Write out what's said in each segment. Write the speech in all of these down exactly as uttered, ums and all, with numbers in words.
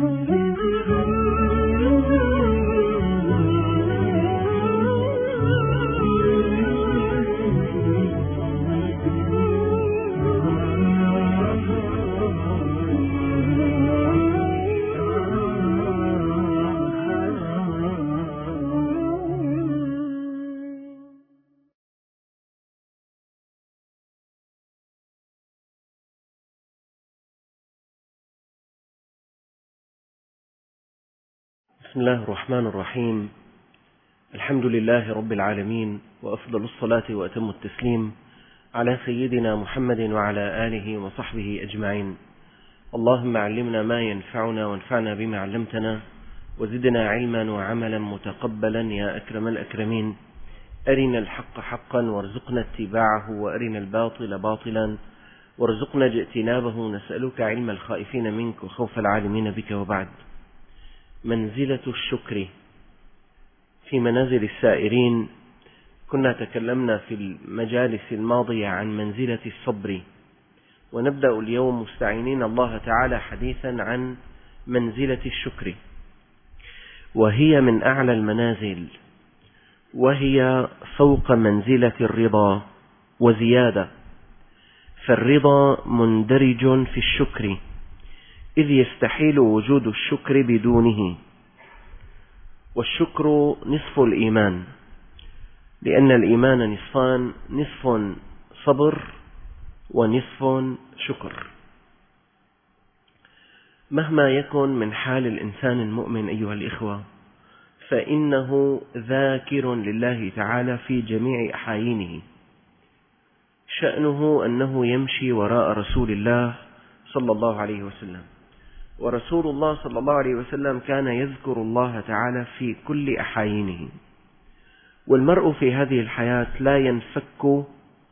بسم الله الرحمن الرحيم. الحمد لله رب العالمين، وأفضل الصلاة وأتم التسليم على سيدنا محمد وعلى آله وصحبه أجمعين. اللهم علمنا ما ينفعنا وانفعنا بما علمتنا، وزدنا علما وعملا متقبلا يا أكرم الأكرمين. أرنا الحق حقا وارزقنا اتباعه، وأرنا الباطل باطلا وارزقنا اجتنابه. نسألك علم الخائفين منك وخوف العالمين بك. وبعد، منزلة الشكر في منازل السائرين. كنا تكلمنا في المجالس الماضية عن منزلة الصبر، ونبدأ اليوم مستعينين الله تعالى حديثا عن منزلة الشكر، وهي من أعلى المنازل، وهي فوق منزلة الرضا وزيادة. فالرضا مندرج في الشكر، إذ يستحيل وجود الشكر بدونه. والشكر نصف الإيمان، لأن الإيمان نصفان: نصف صبر ونصف شكر. مهما يكن من حال الإنسان المؤمن أيها الإخوة، فإنه ذاكر لله تعالى في جميع أحايينه. شأنه أنه يمشي وراء رسول الله صلى الله عليه وسلم، ورسول الله صلى الله عليه وسلم كان يذكر الله تعالى في كل أحايينه. والمرء في هذه الحياة لا ينفك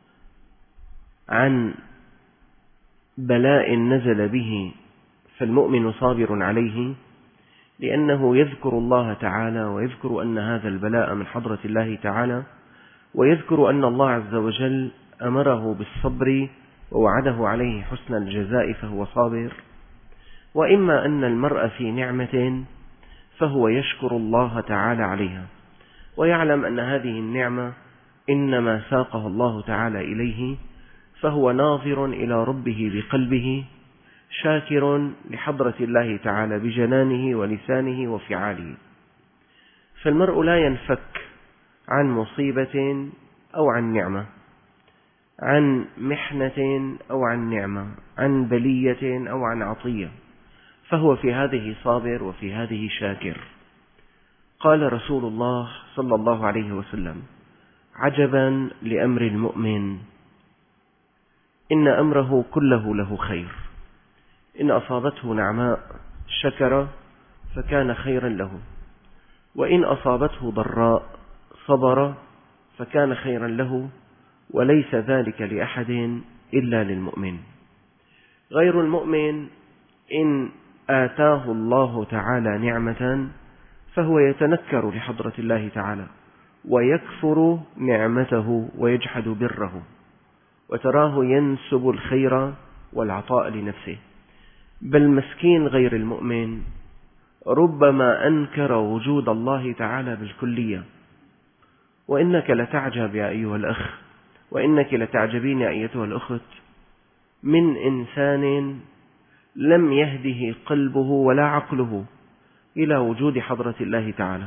عن بلاء نزل به، فالمؤمن صابر عليه، لأنه يذكر الله تعالى، ويذكر أن هذا البلاء من حضرة الله تعالى، ويذكر أن الله عز وجل أمره بالصبر ووعده عليه حسن الجزاء، فهو صابر. وإما أن المرء في نعمة فهو يشكر الله تعالى عليها، ويعلم أن هذه النعمة إنما ساقه الله تعالى إليه، فهو ناظر إلى ربه بقلبه، شاكر لحضرة الله تعالى بجنانه ولسانه وفعاله. فالمرء لا ينفك عن مصيبة أو عن نعمة، عن محنة أو عن نعمة، عن بلية أو عن عطية، فهو في هذه صابر وفي هذه شاكر. قال رسول الله صلى الله عليه وسلم: عجبا لأمر المؤمن، إن أمره كله له خير، إن أصابته نعماء شكر فكان خيرا له، وإن أصابته ضراء صبر فكان خيرا له، وليس ذلك لأحد إلا للمؤمن. غير المؤمن إن آتاه الله تعالى نعمة فهو يتنكر لحضرة الله تعالى، ويكفر نعمته ويجحد بره، وتراه ينسب الخير والعطاء لنفسه. بل مسكين غير المؤمن ربما أنكر وجود الله تعالى بالكلية. وإنك لتعجب يا أيها الأخ، وإنك لتعجبين يا أيتها الأخت، من إنسان لم يهده قلبه ولا عقله إلى وجود حضرة الله تعالى،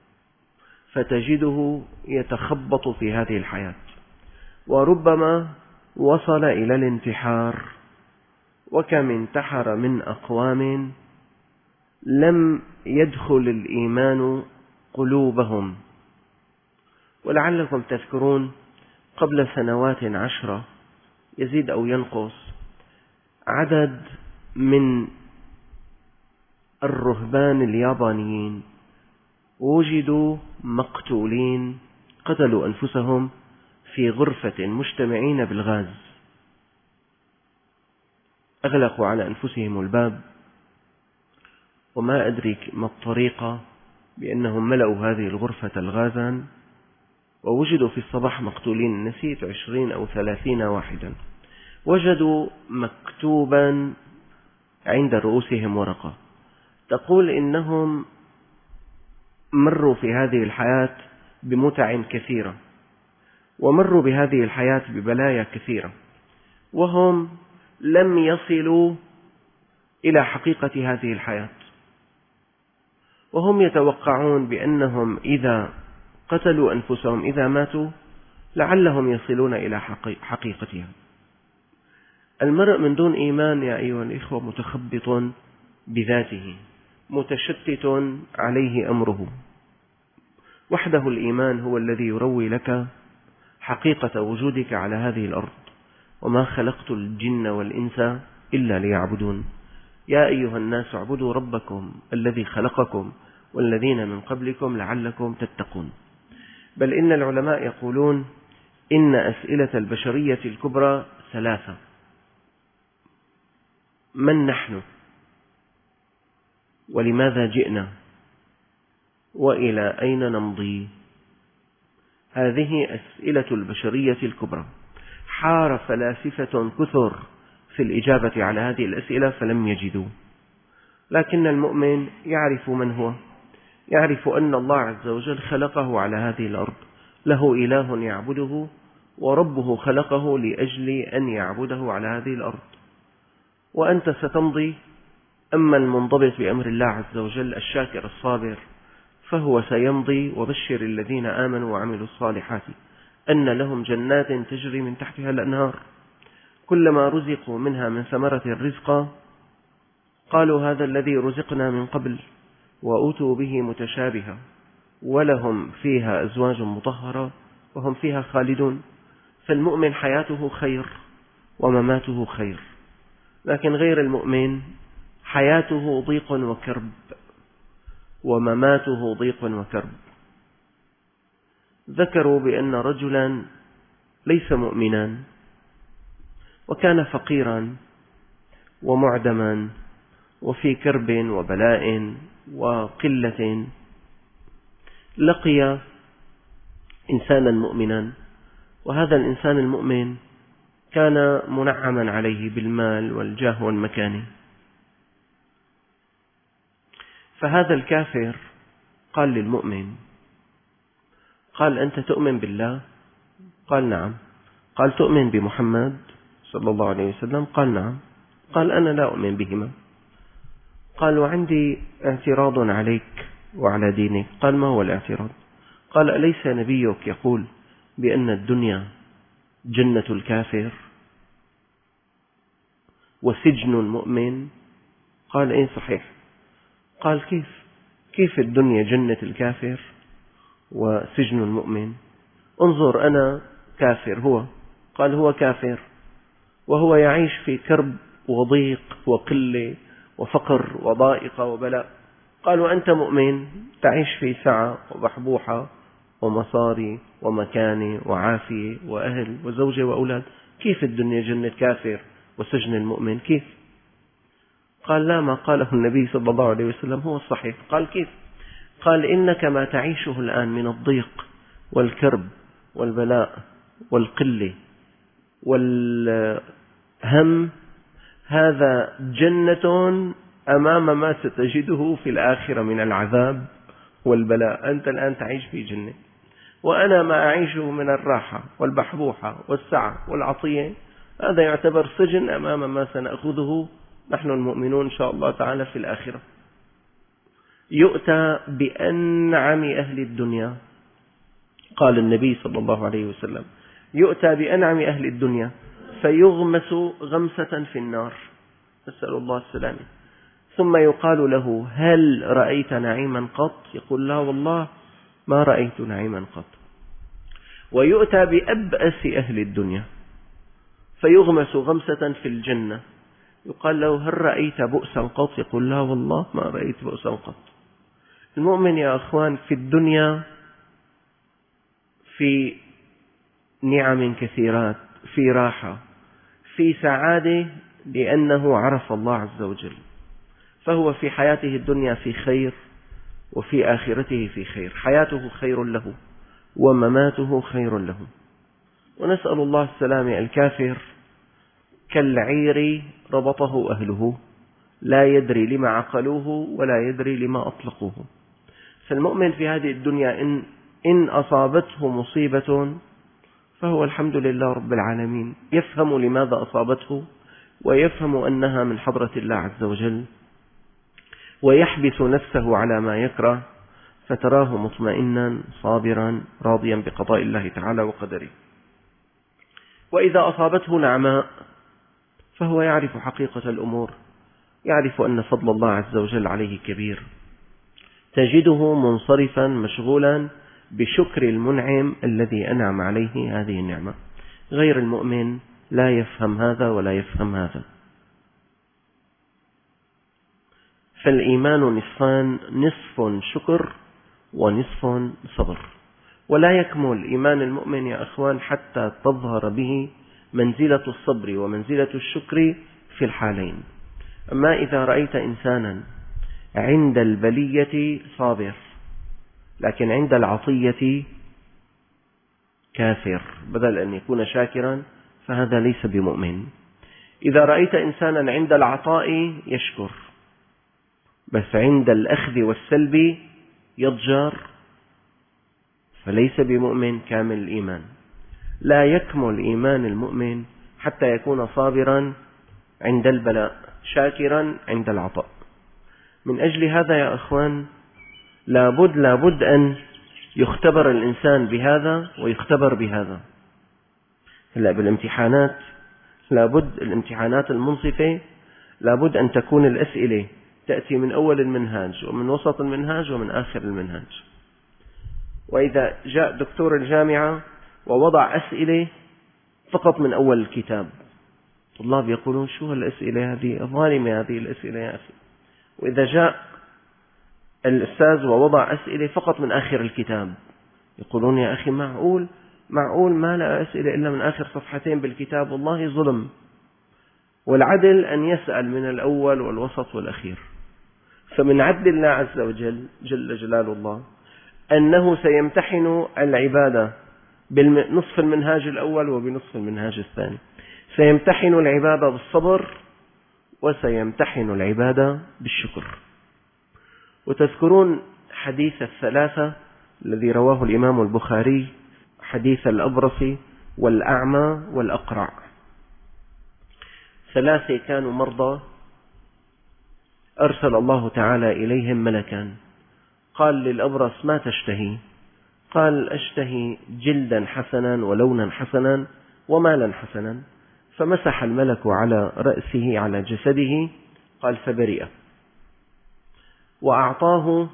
فتجده يتخبط في هذه الحياة، وربما وصل إلى الانتحار. وكم انتحر من أقوام لم يدخل الإيمان قلوبهم. ولعلكم تذكرون قبل سنوات عشرة يزيد أو ينقص، عدد من الرهبان اليابانيين وجدوا مقتولين، قتلوا أنفسهم في غرفة مجتمعين بالغاز، أغلقوا على أنفسهم الباب، وما أدري ما الطريقة بأنهم ملأوا هذه الغرفة الغازا، ووجدوا في الصباح مقتولين، نسيت عشرين أو ثلاثين واحدا. وجدوا مكتوبا عند رؤوسهم ورقة: تقول إنهم مروا في هذه الحياة بمتع كثيرة، ومروا بهذه الحياة ببلايا كثيرة، وهم لم يصلوا إلى حقيقة هذه الحياة، وهم يتوقعون بأنهم إذا قتلوا أنفسهم إذا ماتوا لعلهم يصلون إلى حقيقتها. المرء من دون إيمان يا أيها الإخوة متخبط بذاته، متشتت عليه أمره. وحده الإيمان هو الذي يروي لك حقيقة وجودك على هذه الأرض. وما خلقت الجن والإنس إلا ليعبدون. يا أيها الناس اعبدوا ربكم الذي خلقكم والذين من قبلكم لعلكم تتقون. بل إن العلماء يقولون إن أسئلة البشرية الكبرى ثلاثة: من نحن؟ ولماذا جئنا؟ وإلى أين نمضي؟ هذه أسئلة البشرية الكبرى. حار فلاسفة كثر في الإجابة على هذه الأسئلة فلم يجدوا، لكن المؤمن يعرف من هو، يعرف أن الله عز وجل خلقه على هذه الأرض، له إله يعبده، وربه خلقه لأجل أن يعبده على هذه الأرض، وأنت ستمضي. أما المنضبط بأمر الله عز وجل الشاكر الصابر فهو سيمضي. وبشر الذين آمنوا وعملوا الصالحات أن لهم جنات تجري من تحتها الأنهار كلما رزقوا منها من ثمرة الرزق قالوا هذا الذي رزقنا من قبل وأوتوا به متشابها ولهم فيها أزواج مطهرة وهم فيها خالدون. فالمؤمن حياته خير ومماته خير، لكن غير المؤمن حياته ضيق وكرب ومماته ضيق وكرب. ذكروا بأن رجلا ليس مؤمنا وكان فقيرا ومعدما وفي كرب وبلاء وقلة، لقي إنسانا مؤمنا، وهذا الإنسان المؤمن كان منعما عليه بالمال والجاه والمكان. فهذا الكافر قال للمؤمن، قال أنت تؤمن بالله؟ قال نعم. قال تؤمن بمحمد صلى الله عليه وسلم؟ قال نعم. قال أنا لا أؤمن بهما. قال وعندي اعتراض عليك وعلى دينك. قال ما هو الاعتراض؟ قال أليس نبيك يقول بأن الدنيا جنة الكافر وسجن المؤمن؟ قال إيه صحيح. قال كيف كيف الدنيا جنة الكافر وسجن المؤمن؟ انظر أنا كافر، هو قال هو كافر وهو يعيش في كرب وضيق وقلة وفقر وضائقة وبلاء. قال وأنت مؤمن تعيش في سعة وبحبوحة ومصاري ومكانة وعافية وأهل وزوجة وأولاد، كيف الدنيا جنة كافر وسجن المؤمن؟ كيف؟ قال لا، ما قاله النبي صلى الله عليه وسلم هو الصحيح. قال كيف؟ قال إنك ما تعيشه الآن من الضيق والكرب والبلاء والقلة والهم هذا جنة أمام ما ستجده في الآخرة من العذاب والبلاء. أنت الآن تعيش في جنة، وأنا ما أعيشه من الراحة والبحبوحة والسعة والعطية هذا يعتبر سجن أمام ما سنأخذه نحن المؤمنون إن شاء الله تعالى في الآخرة. يؤتى بأنعم أهل الدنيا، قال النبي صلى الله عليه وسلم، يؤتى بأنعم أهل الدنيا فيغمس غمسة في النار، نسأل الله السلامة، ثم يقال له هل رأيت نعيما قط؟ يقول لا والله ما رأيت نعيما قط. ويؤتى بأبأس أهل الدنيا فيغمس غمسة في الجنة، يقال له هل رأيت بؤسا قط؟ يقول لا والله ما رأيت بؤسا قط. المؤمن يا أخوان في الدنيا في نعم كثيرات، في راحة، في سعادة، لأنه عرف الله عز وجل، فهو في حياته الدنيا في خير وفي آخرته في خير، حياته خير له ومماته خير له. ونسأل الله السلامة. الكافر كالعير ربطه أهله لا يدري لما عقلوه ولا يدري لما أطلقوه. فالمؤمن في هذه الدنيا إن, إن أصابته مصيبة فهو الحمد لله رب العالمين، يفهم لماذا أصابته ويفهم أنها من حضرة الله عز وجل، ويحبس نفسه على ما يكره، فتراه مطمئنا صابرا راضيا بقضاء الله تعالى وقدره. وإذا أصابته نعماء فهو يعرف حقيقة الأمور، يعرف أن فضل الله عز وجل عليه كبير، تجده منصرفا مشغولا بشكر المنعم الذي أنعم عليه هذه النعمة. غير المؤمن لا يفهم هذا ولا يفهم هذا. فالإيمان نصفان، نصف شكر ونصف صبر، ولا يكمل إيمان المؤمن يا أخوان حتى تظهر به منزلة الصبر ومنزلة الشكر في الحالين. أما إذا رأيت إنسانا عند البلية صابر لكن عند العطية كافر بدل أن يكون شاكرا فهذا ليس بمؤمن. إذا رأيت إنسانا عند العطاء يشكر بس عند الأخذ والسلب يضجر فليس بمؤمن كامل الإيمان. لا يكمل إيمان المؤمن حتى يكون صابرا عند البلاء شاكرا عند العطاء. من أجل هذا يا أخوان لابد لابد أن يختبر الإنسان بهذا ويختبر بهذا. هلا بالامتحانات لابد الامتحانات المنصفة لابد أن تكون الأسئلة تأتي من أول المنهاج ومن وسط المنهاج ومن آخر المنهاج. وإذا جاء دكتور الجامعة ووضع أسئلة فقط من أول الكتاب، طلاب يقولون شو هالأسئلة هذه، ظالمة هذه الأسئلة يا أخي. وإذا جاء الأستاذ ووضع أسئلة فقط من آخر الكتاب يقولون يا أخي معقول معقول ما لقى أسئلة إلا من آخر صفحتين بالكتاب، والله ظلم. والعدل أن يسأل من الأول والوسط والأخير. فمن عدل الله عز وجل جل جلال الله أنه سيمتحن العبادة بنصف المنهاج الأول وبنصف المنهاج الثاني. سيمتحن العبادة بالصبر وسيمتحن العبادة بالشكر. وتذكرون حديث الثلاثة الذي رواه الإمام البخاري، حديث الأبرص والأعمى والأقرع. ثلاثة كانوا مرضى أرسل الله تعالى إليهم ملكا، قال للأبرص ما تشتهي؟ قال أشتهي جلدا حسنا ولونا حسنا ومالا حسنا. فمسح الملك على رأسه على جسده قال فبرئ، وأعطاه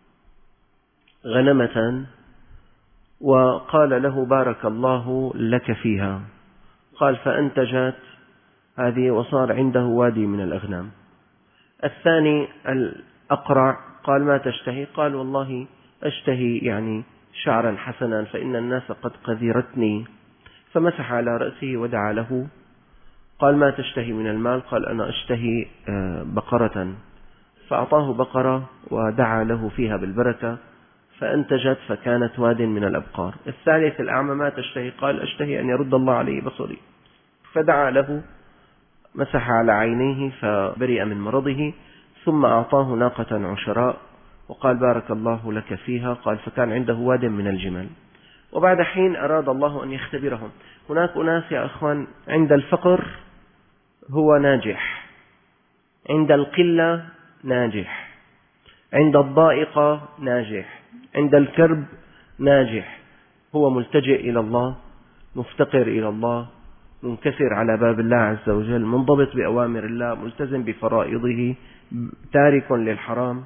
غنمة وقال له بارك الله لك فيها. قال فأنتجت هذه وصار عنده وادي من الأغنام. الثاني الأقرع قال ما تشتهي؟ قال والله أشتهي يعني شعرا حسنا فإن الناس قد قذرتني. فمسح على رأسه ودعا له. قال ما تشتهي من المال؟ قال أنا أشتهي بقرة. فأعطاه بقرة ودعا له فيها بالبركة فأنتجت فكانت واد من الأبقار. الثالث الأعمى ما تشتهي؟ قال أشتهي أن يرد الله علي بصري. فدعا له، مسح على عينيه فبرئ من مرضه، ثم أعطاه ناقة عشراء وقال بارك الله لك فيها. قال فكان عنده واد من الجمال. وبعد حين أراد الله أن يختبرهم. هناك أناس يا أخوان عند الفقر هو ناجح، عند القلة ناجح، عند الضائقة ناجح، عند الكرب ناجح. هو ملتجئ إلى الله، مفتقر إلى الله، منكسر على باب الله عز وجل، منضبط بأوامر الله، ملتزم بفرائضه، تارك للحرام.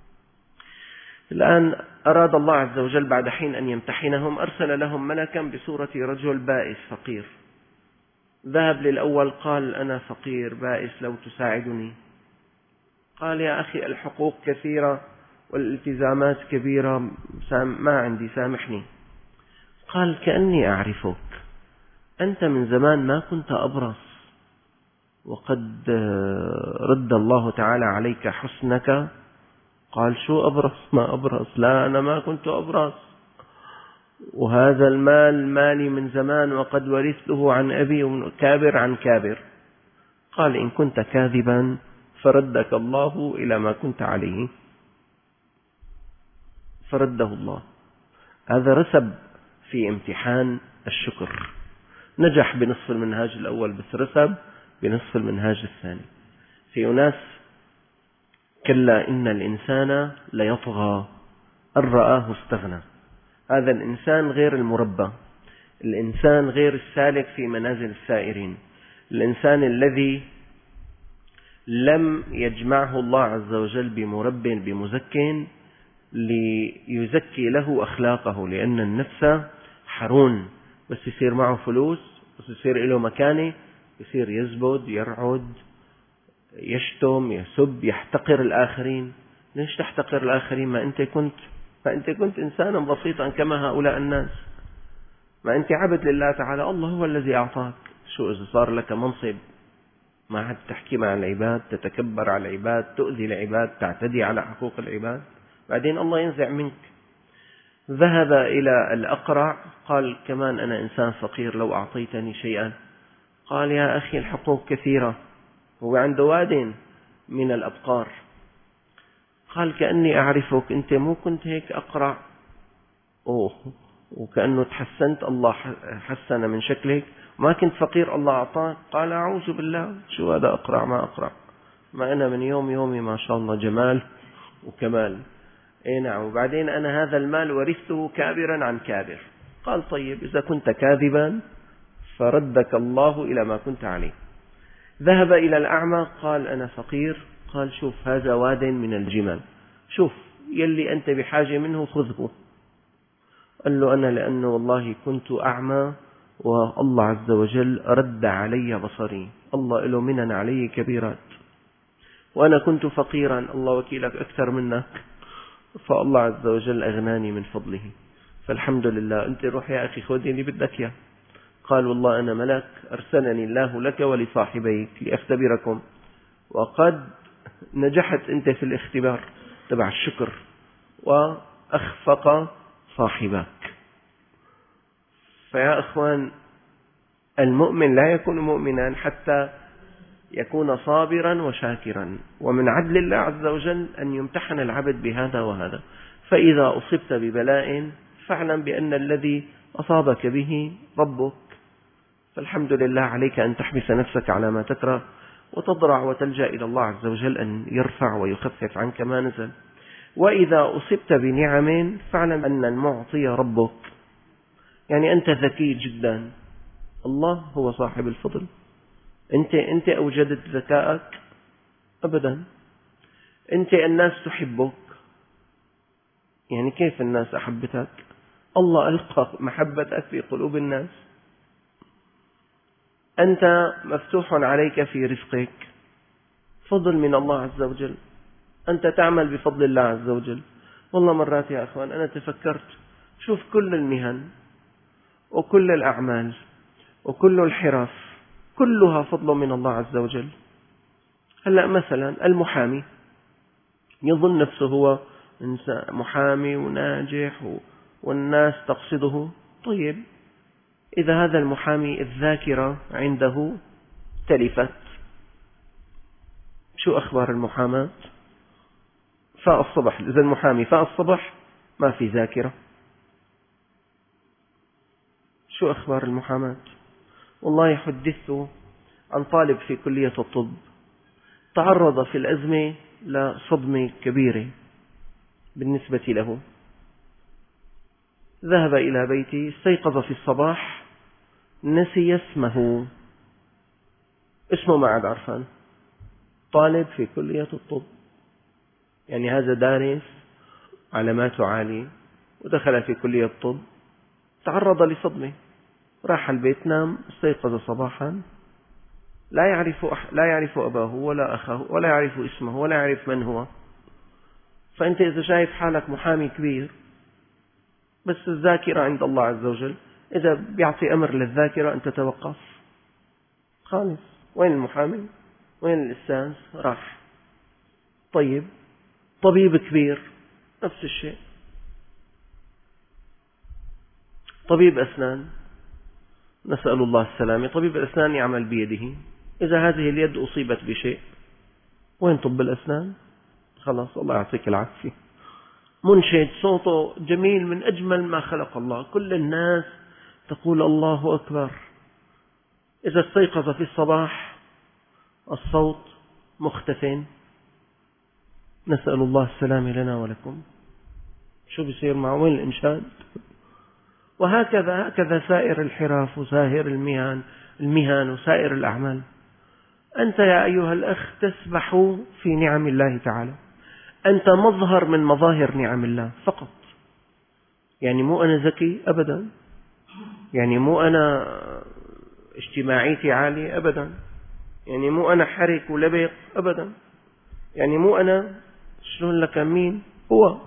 الآن أراد الله عز وجل بعد حين أن يمتحنهم، أرسل لهم ملكا بصورة رجل بائس فقير. ذهب للأول قال أنا فقير بائس لو تساعدني. قال يا أخي الحقوق كثيرة والالتزامات كبيرة ما عندي سامحني. قال كأني أعرفك، أنت من زمان ما كنت أبرص وقد رد الله تعالى عليك حسنك. قال شو أبرص؟ ما أبرص، لا أنا ما كنت أبرص، وهذا المال مالي من زمان وقد ورثته عن أبي كابر عن كابر. قال إن كنت كاذبا فردك الله إلى ما كنت عليه، فرده الله. هذا رسب في امتحان الشكر، نجح بنصف المنهاج الأول بس رسب بنصف المنهاج الثاني. في أناس كلا إن الإنسان ليطغى أن رآه استغنى. هذا الإنسان غير المربى، الإنسان غير السالك في منازل السائرين، الإنسان الذي لم يجمعه الله عز وجل بمرب بمزك ليزكي له أخلاقه، لأن النفس حرون، بس يصير معه فلوس، بس يصير له مكانة، يصير يزبد، يرعد، يشتم، يسب، يحتقر الآخرين. ليش تحتقر الآخرين؟ ما أنت كنت ما أنت كنت إنسانا بسيطا كما هؤلاء الناس، ما أنت عبد لله تعالى، الله هو الذي أعطاك. شو إذا صار لك منصب ما عاد تحكي مع العباد، تتكبر على العباد، تؤذي العباد، تعتدي على حقوق العباد، بعدين الله ينزع منك. ذهب إلى الأقرع قال كمان أنا إنسان فقير لو أعطيتني شيئا. قال يا أخي الحقوق كثيرة، هو عنده واد من الأبقار. قال كأني أعرفك، أنت مو كنت هيك أقرع؟ أوه، وكأنه تحسنت، الله حسن من شكلك، ما كنت فقير الله أعطاك. قال أعوذ بالله، شو هذا أقرع ما أقرع، ما أنا من يوم يومي ما شاء الله جمال وكمال. اي نعم، وبعدين أنا هذا المال ورثته كابرا عن كابر. قال طيب إذا كنت كاذبا فردك الله إلى ما كنت عليه. ذهب إلى الأعمى قال أنا فقير. قال شوف هذا واد من الجمال، شوف يلي أنت بحاجة منه خذه. قال له أنا لأنه والله كنت أعمى والله عز وجل رد علي بصري، الله له منن علي كبيرات، وأنا كنت فقيرا الله وكيلك أكثر منك، فالله عز وجل أغناني من فضله، فالحمد لله. أنت روح يا أخي خذ اللي بدك إياه. قال والله أنا ملك أرسلني الله لك ولصاحبيك لأختبركم، وقد نجحت أنت في الاختبار تبع الشكر وأخفق صاحبك. فيا أخوان، المؤمن لا يكون مؤمنا حتى يكون صابرا وشاكرا، ومن عدل الله عز وجل أن يمتحن العبد بهذا وهذا. فإذا أصبت ببلاء فاعلم بأن الذي أصابك به ربك، فالحمد لله عليك أن تحبس نفسك على ما تكره وتضرع وتلجأ إلى الله عز وجل أن يرفع ويخفف عنك ما نزل. وإذا أصبت بنعم فاعلم أن المعطي ربك، يعني أنت ذكي جدا، الله هو صاحب الفضل. أنت أنت أوجدت ذكائك؟ أبدا. أنت الناس تحبك، يعني كيف الناس أحبتك؟ الله ألقى محبتك في قلوب الناس. أنت مفتوح عليك في رزقك، فضل من الله عز وجل، أنت تعمل بفضل الله عز وجل. والله مرات يا أخوان أنا تفكرت، شوف كل المهن وكل الأعمال وكل الحرف كلها فضل من الله عز وجل. هلأ مثلا المحامي يظن نفسه هو محامي وناجح والناس تقصده. طيب إذا هذا المحامي الذاكرة عنده تلفت، شو أخبار المحاماة؟ فاء الصبح، إذا المحامي فاء الصبح ما في ذاكرة، شو أخبار المحاماة؟ والله حدثت عن طالب في كلية الطب تعرض في الأزمة لصدمة كبيرة بالنسبة له. ذهب إلى بيته، استيقظ في الصباح نسي اسمه، اسمه ما عاد عرفان، طالب في كلية الطب، يعني هذا دارس علاماته عالية ودخل في كلية الطب، تعرض لصدمة، راح البيت نام، استيقظ صباحا لا يعرف أح... لا يعرف أباه ولا أخاه ولا يعرف اسمه ولا يعرف من هو. فأنت إذا شايف حالك محامي كبير بس الذاكرة عند الله عز وجل، إذا بيعطي أمر للذاكرة أن تتوقف خالص. وين المحامي؟ وين الأستاذ؟ راح. طيب طبيب كبير نفس الشيء، طبيب أسنان نسأل الله السلامة، طبيب الأسنان يعمل بيده، إذا هذه اليد أصيبت بشيء وين طب الأسنان؟ خلاص الله يعطيك العافية. منشد صوته جميل من أجمل ما خلق الله، كل الناس تقول الله أكبر. إذا استيقظ في الصباح الصوت مختفٍ، نسأل الله السلام لنا ولكم. شو بيصير معه؟ وين الإنشاد؟ وهكذا هكذا سائر الحرف وسائر المهن المهن وسائر الأعمال. أنت يا أيها الأخ تسبح في نعم الله تعالى، أنت مظهر من مظاهر نعم الله فقط. يعني مو أنا ذكي أبدا، يعني مو أنا اجتماعيتي عالية أبدا، يعني مو أنا حرك ولبق أبدا، يعني مو أنا شلون لك مين هو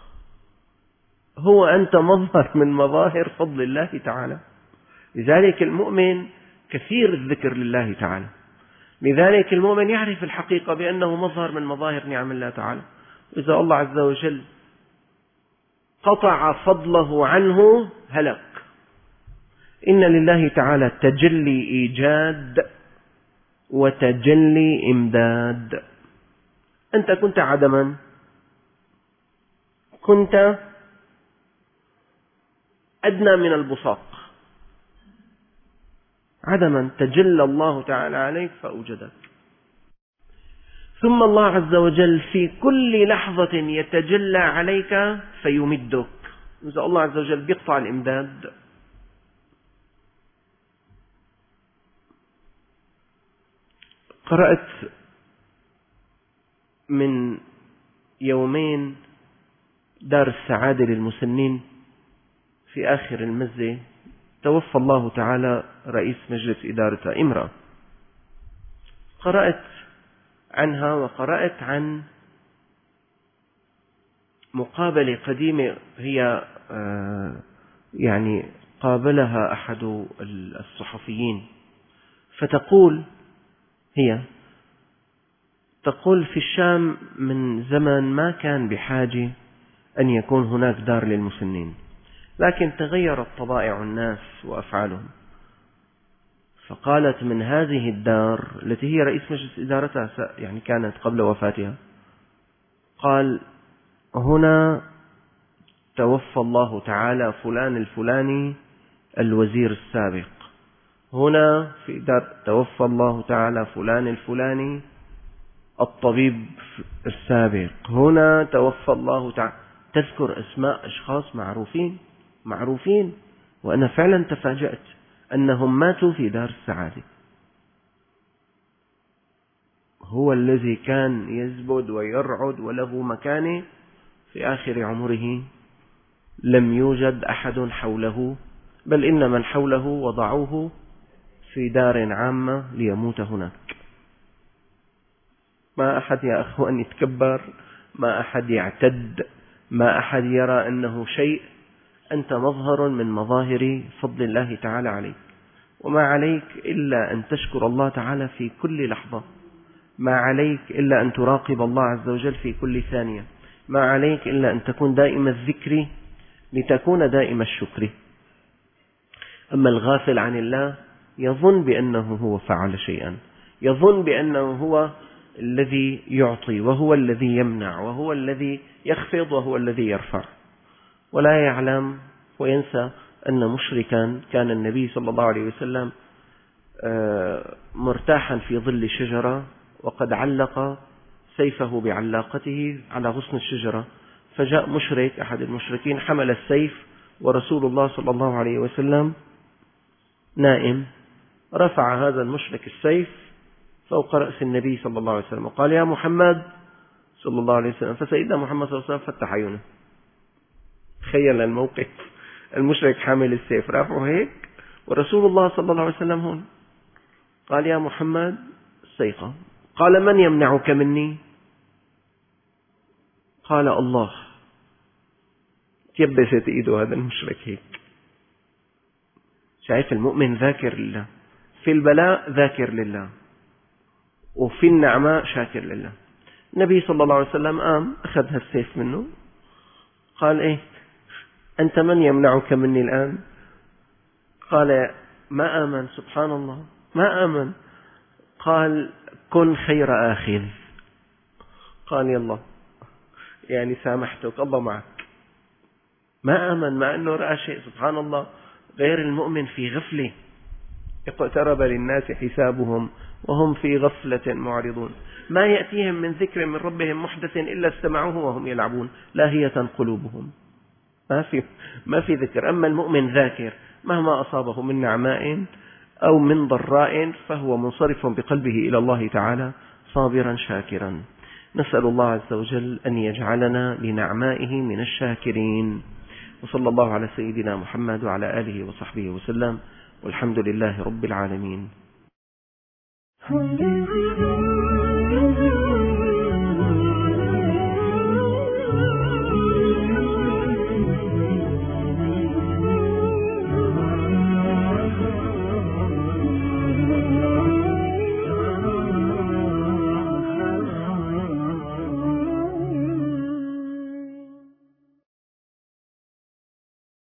هو أنت مظهر من مظاهر فضل الله تعالى. لذلك المؤمن كثير الذكر لله تعالى، لذلك المؤمن يعرف الحقيقة بأنه مظهر من مظاهر نعم الله تعالى. إذا الله عز وجل قطع فضله عنه هلك. إن لله تعالى تجلي إيجاد وتجلي إمداد. أنت كنت عدما، كنت أدنى من البصاق عدما، تجلى الله تعالى عليك فأوجدك. ثم الله عز وجل في كل لحظة يتجلى عليك فيمدك. إذا الله عز وجل بيقطع الإمداد. قرأت من يومين دار السعادة للمسنين في آخر المزة توفى الله تعالى رئيس مجلس إدارتها، امرأة. قرأت عنها وقرأت عن مقابلة قديمة هي يعني قابلها أحد الصحفيين، فتقول هي تقول في الشام من زمن ما كان بحاجة أن يكون هناك دار للمسنين، لكن تغيرت طبائع الناس وأفعالهم، فقالت من هذه الدار التي هي رئيس مجلس إدارتها يعني كانت قبل وفاتها، قال هنا توفى الله تعالى فلان الفلاني الوزير السابق، هنا في دار توفى الله تعالى فلان الفلاني الطبيب السابق، هنا توفى الله تعالى. تذكر أسماء أشخاص معروفين معروفين وأنا فعلا تفاجأت أنهم ماتوا في دار السعادة. هو الذي كان يزبد ويرعد وله مكانه في آخر عمره لم يوجد أحد حوله، بل إن من حوله وضعوه في دار عامة ليموت هناك. ما أحد يا أخوان يتكبر، ما أحد يعتد، ما أحد يرى أنه شيء. أنت مظهر من مظاهر فضل الله تعالى عليك، وما عليك إلا أن تشكر الله تعالى في كل لحظة، ما عليك إلا أن تراقب الله عز وجل في كل ثانية، ما عليك إلا أن تكون دائم الذكر لتكون دائم الشكر. أما الغافل عن الله يظن بأنه هو فعل شيئا، يظن بأنه هو الذي يعطي وهو الذي يمنع وهو الذي يخفض وهو الذي يرفع، ولا يعلم وينسى أن مشركا كان النبي صلى الله عليه وسلم مرتاحا في ظل شجرة وقد علق سيفه بعلاقته على غصن الشجرة، فجاء مشرك أحد المشركين حمل السيف ورسول الله صلى الله عليه وسلم نائم، رفع هذا المشرك السيف فوق رأس النبي صلى الله عليه وسلم وقال يا محمد صلى الله عليه وسلم، فسيدنا محمد صلى الله عليه وسلم فتح عيونه. تخيل الموقف، المشرك حامل السيف رافعه هيك ورسول الله صلى الله عليه وسلم هون. قال يا محمد استيقظ. قال من يمنعك مني؟ قال الله. تيبست ايده هذا المشرك هيك. شايف المؤمن ذاكر لله، في البلاء ذاكر لله، وفي النعماء شاكر لله. النبي صلى الله عليه وسلم قام أخذ هالسيف منه، قال إيه أنت من يمنعك مني الآن؟ قال ما آمن، سبحان الله ما آمن. قال كن خير آخذ، قال يلا يعني سامحتك الله معك. ما آمن مع أنه رأى شيء. سبحان الله، غير المؤمن في غفلة. اقترب للناس حسابهم وهم في غفلة معرضون. ما يأتيهم من ذكر من ربهم محدث إلا استمعوه وهم يلعبون لاهية قلوبهم. ما في ما في ذكر. أما المؤمن ذاكر، مهما أصابه من نعماء أو من ضراء فهو منصرف بقلبه إلى الله تعالى صابرا شاكرا. نسأل الله عز وجل أن يجعلنا لنعمائه من الشاكرين. وصلى الله على سيدنا محمد وعلى آله وصحبه وسلم، والحمد لله رب العالمين.